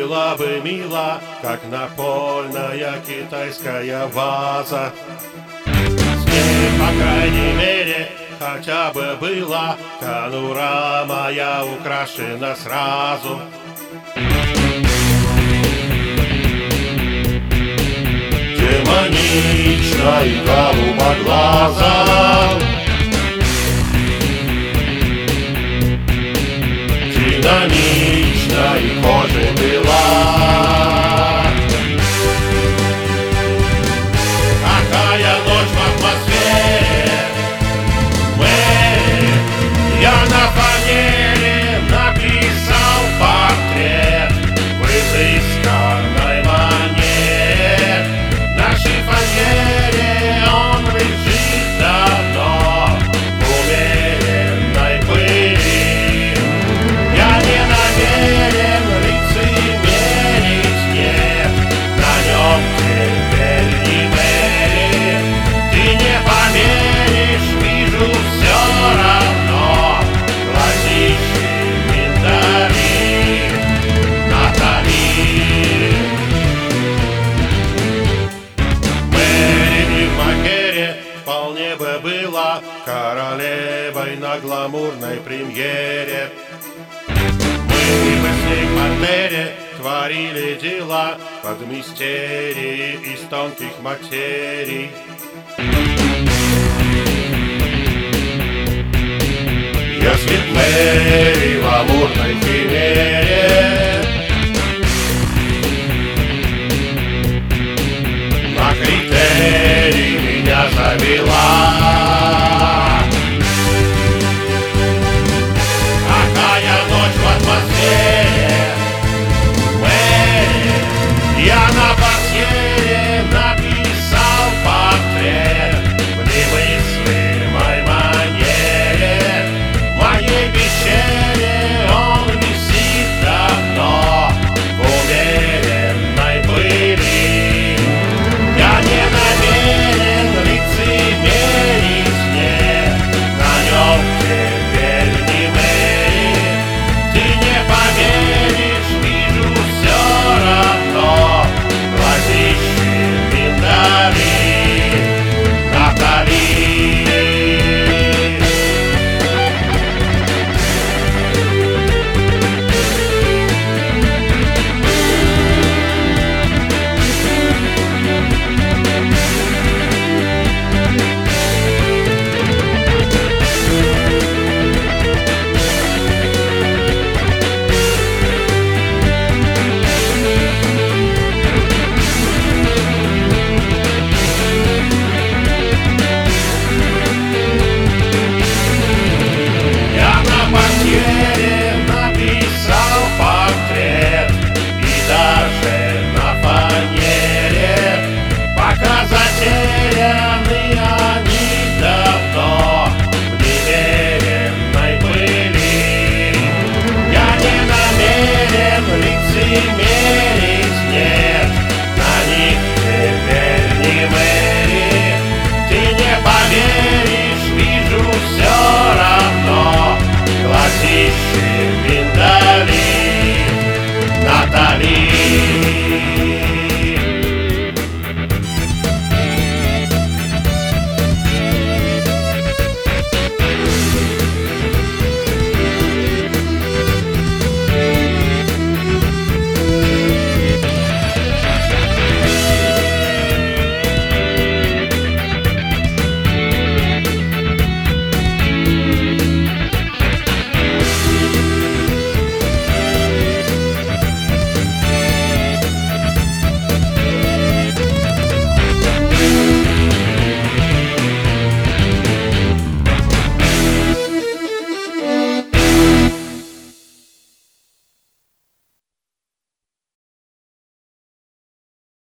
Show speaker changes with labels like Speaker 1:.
Speaker 1: было бы мило, как напольная китайская ваза. С ней, по крайней мере, хотя бы была конура моя украшена сразу. Демонично и голубоглаза, динамично и кожи была. Какая ночь в атмосфере, Мэри, я на фанере написал портрет в изысканной манере. На шифоньере он лежит давно в умеренной пыли. Я не намерен лицемерить, нет, на нем теперь не Мэри. Ты не поверишь, вижу все равно глазищи миндали, Натали. Мэри в Макере вполне бы была королевой на гламурной премьере. Мы бы с ней в портере творили дела под мистерии из тонких материй. Если б Мэри в амурной химере